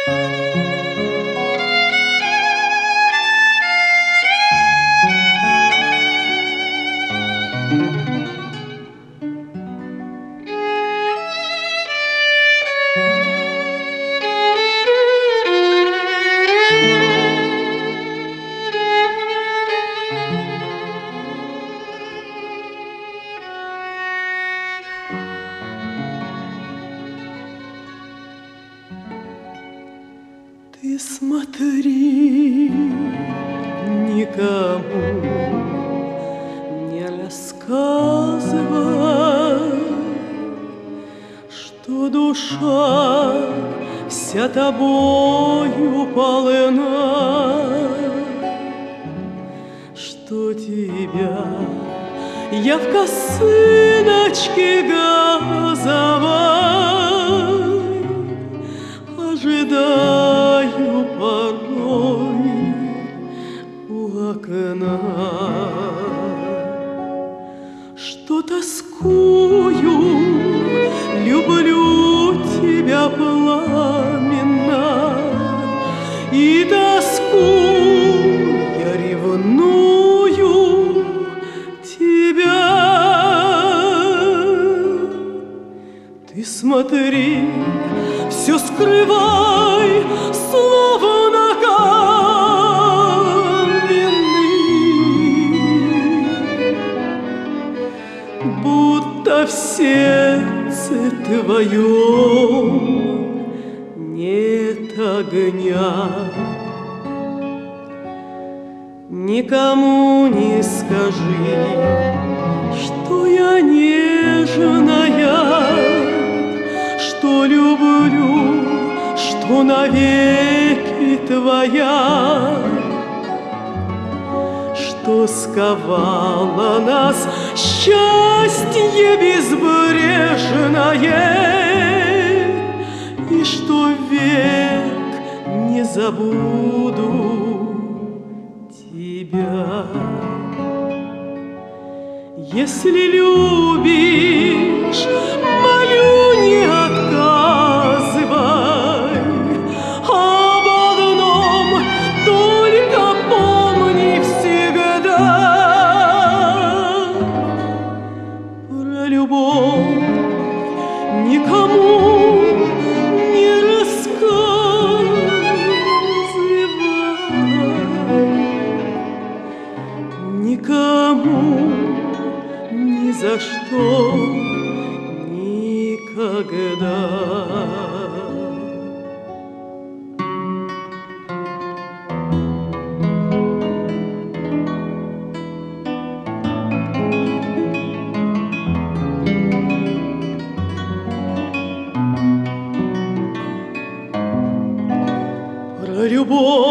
Ты смотри, никому не рассказывай, что душа вся тобою полна, что тебя я в косыночке газовой ожидаю порой у окна, что тоскую, люблю тебя пламенно, и тоску я ревную тебя. Ты смотри, все скрывай, словно каменный, будто в сердце твоем нет огня. Никому не скажи, что я нежная, что люблю, что навеки твоя, что сковало нас счастье безбрежное, и что век не забуду тебя. Если любишь, молю, не отказывай. Об одном только помни всегда: про любовь никому не рассказывай, никому ни за что, никогда. Про любовь